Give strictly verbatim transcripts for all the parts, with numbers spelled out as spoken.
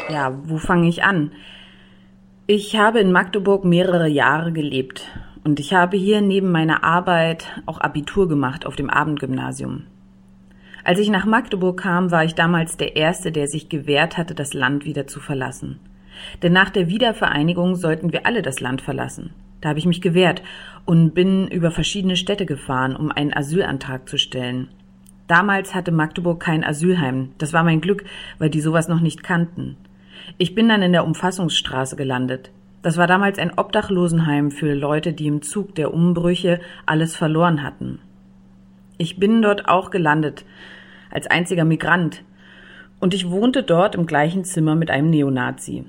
Ja, wo fange ich an? Ich habe in Magdeburg mehrere Jahre gelebt und ich habe hier neben meiner Arbeit auch Abitur gemacht auf dem Abendgymnasium. Als ich nach Magdeburg kam, war ich damals der Erste, der sich gewehrt hatte, das Land wieder zu verlassen. Denn nach der Wiedervereinigung sollten wir alle das Land verlassen. Da habe ich mich gewehrt und bin über verschiedene Städte gefahren, um einen Asylantrag zu stellen. Damals hatte Magdeburg kein Asylheim. Das war mein Glück, weil die sowas noch nicht kannten. Ich bin dann in der Umfassungsstraße gelandet. Das war damals ein Obdachlosenheim für Leute, die im Zug der Umbrüche alles verloren hatten. Ich bin dort auch gelandet, als einziger Migrant. Und ich wohnte dort im gleichen Zimmer mit einem Neonazi.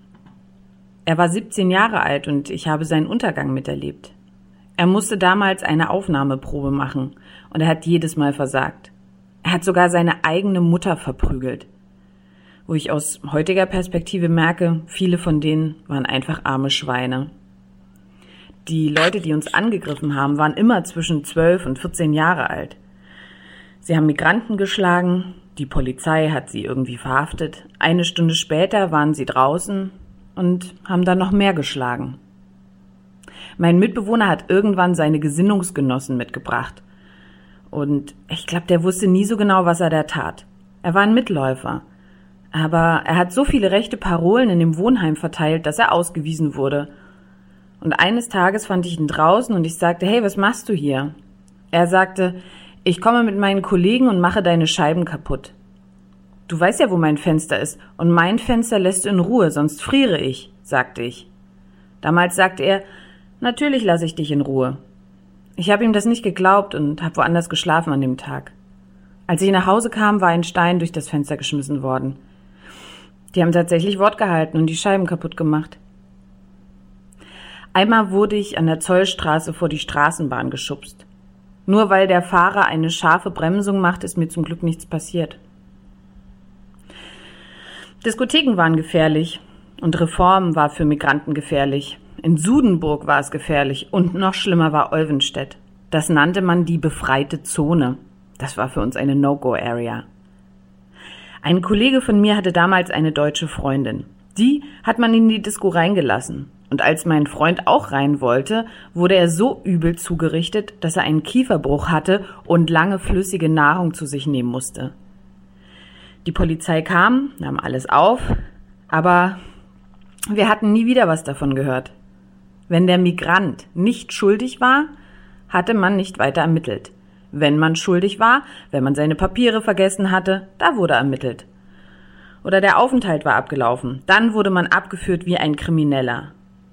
Er war siebzehn Jahre alt und ich habe seinen Untergang miterlebt. Er musste damals eine Aufnahmeprobe machen und er hat jedes Mal versagt. Er hat sogar seine eigene Mutter verprügelt. Wo ich aus heutiger Perspektive merke, viele von denen waren einfach arme Schweine. Die Leute, die uns angegriffen haben, waren immer zwischen zwölf und vierzehn Jahre alt. Sie haben Migranten geschlagen, die Polizei hat sie irgendwie verhaftet. Eine Stunde später waren sie draußen und haben dann noch mehr geschlagen. Mein Mitbewohner hat irgendwann seine Gesinnungsgenossen mitgebracht. Und ich glaube, der wusste nie so genau, was er da tat. Er war ein Mitläufer. Aber er hat so viele rechte Parolen in dem Wohnheim verteilt, dass er ausgewiesen wurde. Und eines Tages fand ich ihn draußen und ich sagte, hey, was machst du hier? Er sagte, ich komme mit meinen Kollegen und mache deine Scheiben kaputt. Du weißt ja, wo mein Fenster ist und mein Fenster lässt du in Ruhe, sonst friere ich, sagte ich. Damals sagte er, natürlich lasse ich dich in Ruhe. Ich habe ihm das nicht geglaubt und habe woanders geschlafen an dem Tag. Als ich nach Hause kam, war ein Stein durch das Fenster geschmissen worden. Die haben tatsächlich Wort gehalten und die Scheiben kaputt gemacht. Einmal wurde ich an der Zollstraße vor die Straßenbahn geschubst. Nur weil der Fahrer eine scharfe Bremsung macht, ist mir zum Glück nichts passiert. Diskotheken waren gefährlich und Reform war für Migranten gefährlich. In Sudenburg war es gefährlich und noch schlimmer war Olvenstedt. Das nannte man die befreite Zone. Das war für uns eine No-Go-Area. Ein Kollege von mir hatte damals eine deutsche Freundin. Die hat man in die Disco reingelassen. Und als mein Freund auch rein wollte, wurde er so übel zugerichtet, dass er einen Kieferbruch hatte und lange flüssige Nahrung zu sich nehmen musste. Die Polizei kam, nahm alles auf, aber wir hatten nie wieder was davon gehört. Wenn der Migrant nicht schuldig war, hatte man nicht weiter ermittelt. Wenn man schuldig war, wenn man seine Papiere vergessen hatte, da wurde ermittelt. Oder der Aufenthalt war abgelaufen, dann wurde man abgeführt wie ein Krimineller.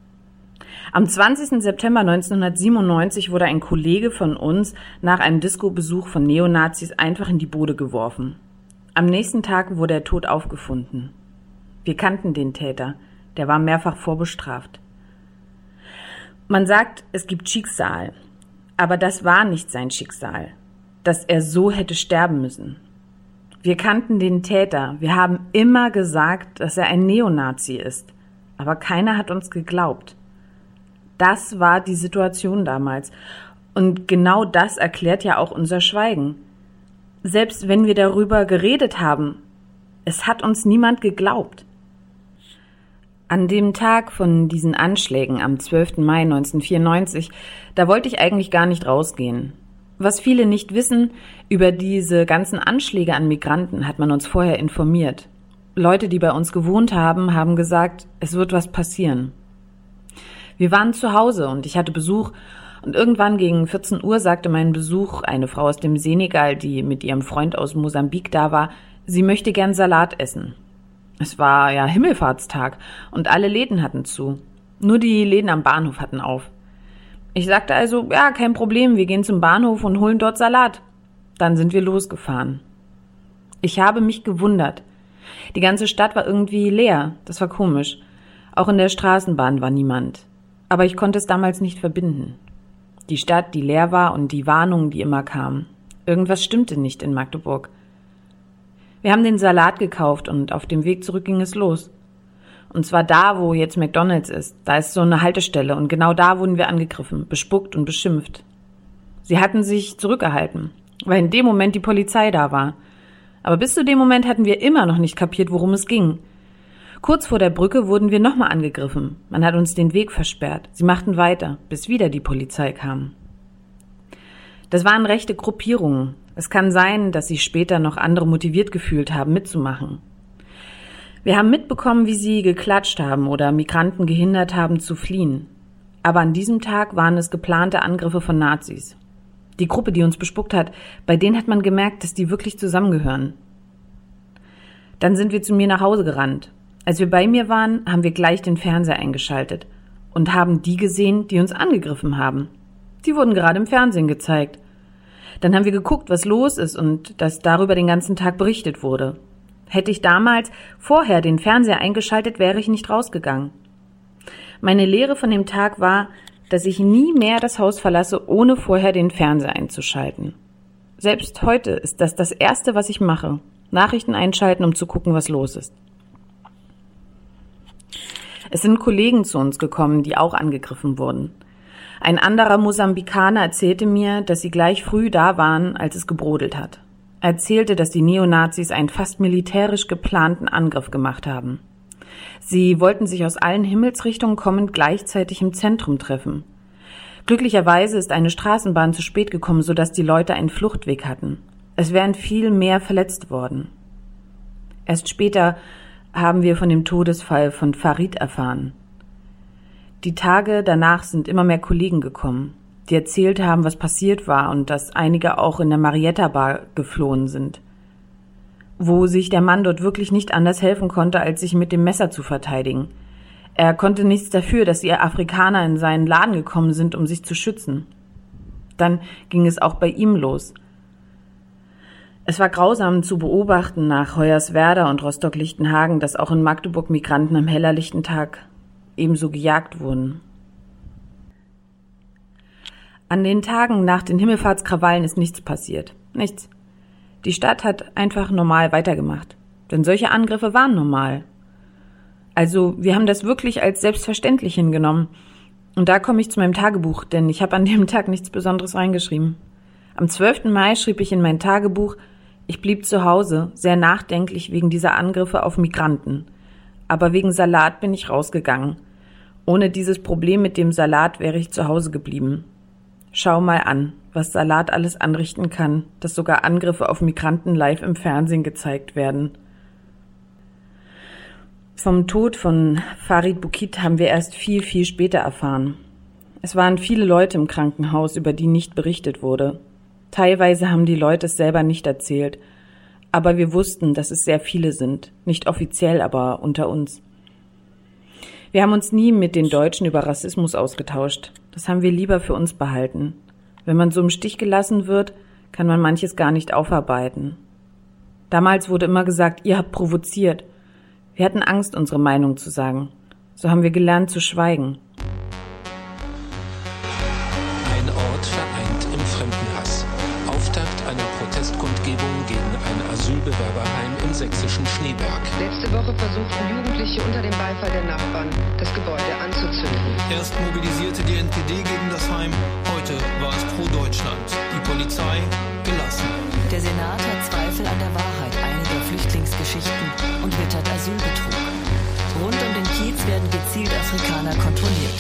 Am zwanzigsten September neunzehnhundertsiebenundneunzig wurde ein Kollege von uns nach einem Disco-Besuch von Neonazis einfach in die Bude geworfen. Am nächsten Tag wurde er tot aufgefunden. Wir kannten den Täter, der war mehrfach vorbestraft. Man sagt, es gibt Schicksal. Aber das war nicht sein Schicksal, dass er so hätte sterben müssen. Wir kannten den Täter. Wir haben immer gesagt, dass er ein Neonazi ist. Aber keiner hat uns geglaubt. Das war die Situation damals. Und genau das erklärt ja auch unser Schweigen. Selbst wenn wir darüber geredet haben, es hat uns niemand geglaubt. An dem Tag von diesen Anschlägen am zwölften Mai neunzehnhundertvierundneunzig, da wollte ich eigentlich gar nicht rausgehen. Was viele nicht wissen, über diese ganzen Anschläge an Migranten hat man uns vorher informiert. Leute, die bei uns gewohnt haben, haben gesagt, es wird was passieren. Wir waren zu Hause und ich hatte Besuch und irgendwann gegen vierzehn Uhr sagte mein Besuch, eine Frau aus dem Senegal, die mit ihrem Freund aus Mosambik da war, sie möchte gern Salat essen. Es war ja Himmelfahrtstag und alle Läden hatten zu. Nur die Läden am Bahnhof hatten auf. Ich sagte also, ja, kein Problem, wir gehen zum Bahnhof und holen dort Salat. Dann sind wir losgefahren. Ich habe mich gewundert. Die ganze Stadt war irgendwie leer, das war komisch. Auch in der Straßenbahn war niemand. Aber ich konnte es damals nicht verbinden. Die Stadt, die leer war und die Warnungen, die immer kamen. Irgendwas stimmte nicht in Magdeburg. Wir haben den Salat gekauft und auf dem Weg zurück ging es los. Und zwar da, wo jetzt McDonald's ist. Da ist so eine Haltestelle und genau da wurden wir angegriffen, bespuckt und beschimpft. Sie hatten sich zurückgehalten, weil in dem Moment die Polizei da war. Aber bis zu dem Moment hatten wir immer noch nicht kapiert, worum es ging. Kurz vor der Brücke wurden wir nochmal angegriffen. Man hat uns den Weg versperrt. Sie machten weiter, bis wieder die Polizei kam. Das waren rechte Gruppierungen. Es kann sein, dass sich später noch andere motiviert gefühlt haben, mitzumachen. Wir haben mitbekommen, wie sie geklatscht haben oder Migranten gehindert haben zu fliehen. Aber an diesem Tag waren es geplante Angriffe von Nazis. Die Gruppe, die uns bespuckt hat, bei denen hat man gemerkt, dass die wirklich zusammengehören. Dann sind wir zu mir nach Hause gerannt. Als wir bei mir waren, haben wir gleich den Fernseher eingeschaltet und haben die gesehen, die uns angegriffen haben. Die wurden gerade im Fernsehen gezeigt. Dann haben wir geguckt, was los ist und dass darüber den ganzen Tag berichtet wurde. Hätte ich damals vorher den Fernseher eingeschaltet, wäre ich nicht rausgegangen. Meine Lehre von dem Tag war, dass ich nie mehr das Haus verlasse, ohne vorher den Fernseher einzuschalten. Selbst heute ist das das Erste, was ich mache. Nachrichten einschalten, um zu gucken, was los ist. Es sind Kollegen zu uns gekommen, die auch angegriffen wurden. Ein anderer Mosambikaner erzählte mir, dass sie gleich früh da waren, als es gebrodelt hat. Er erzählte, dass die Neonazis einen fast militärisch geplanten Angriff gemacht haben. Sie wollten sich aus allen Himmelsrichtungen kommend gleichzeitig im Zentrum treffen. Glücklicherweise ist eine Straßenbahn zu spät gekommen, sodass die Leute einen Fluchtweg hatten. Es wären viel mehr verletzt worden. Erst später haben wir von dem Todesfall von Farid erfahren. Die Tage danach sind immer mehr Kollegen gekommen, die erzählt haben, was passiert war und dass einige auch in der Marietta Bar geflohen sind, wo sich der Mann dort wirklich nicht anders helfen konnte, als sich mit dem Messer zu verteidigen. Er konnte nichts dafür, dass die Afrikaner in seinen Laden gekommen sind, um sich zu schützen. Dann ging es auch bei ihm los. Es war grausam zu beobachten nach Hoyerswerda und Rostock-Lichtenhagen, dass auch in Magdeburg Migranten am hellerlichten Tag ebenso gejagt wurden. An den Tagen nach den Himmelfahrtskrawallen ist nichts passiert. Nichts. Die Stadt hat einfach normal weitergemacht. Denn solche Angriffe waren normal. Also wir haben das wirklich als selbstverständlich hingenommen. Und da komme ich zu meinem Tagebuch, denn ich habe an dem Tag nichts Besonderes reingeschrieben. Am zwölften Mai schrieb ich in mein Tagebuch: Ich blieb zu Hause, sehr nachdenklich wegen dieser Angriffe auf Migranten. Aber wegen Salat bin ich rausgegangen. Ohne dieses Problem mit dem Salat wäre ich zu Hause geblieben. Schau mal an, was Salat alles anrichten kann, dass sogar Angriffe auf Migranten live im Fernsehen gezeigt werden. Vom Tod von Farid Boukit haben wir erst viel, viel später erfahren. Es waren viele Leute im Krankenhaus, über die nicht berichtet wurde. Teilweise haben die Leute es selber nicht erzählt. Aber wir wussten, dass es sehr viele sind. Nicht offiziell, aber unter uns. Wir haben uns nie mit den Deutschen über Rassismus ausgetauscht. Das haben wir lieber für uns behalten. Wenn man so im Stich gelassen wird, kann man manches gar nicht aufarbeiten. Damals wurde immer gesagt, ihr habt provoziert. Wir hatten Angst, unsere Meinung zu sagen. So haben wir gelernt zu schweigen. Ein Ort vereint im Fremdenhass. Auftakt einer Protestkundgebung gegen ein Asylbewerberheim im sächsischen Schneeberg. Letzte Woche versuchten Jugendliche unter dem Beifall der Nachbarn, das Gebäude anzuzünden. Erst mobilisierte die N P D gegen das Heim, heute war es pro Deutschland. Die Polizei gelassen. Der Senat hat Zweifel an der Wahrheit einiger Flüchtlingsgeschichten und wittert Asylbetrug. Rund um den Kiez werden gezielt Afrikaner kontrolliert.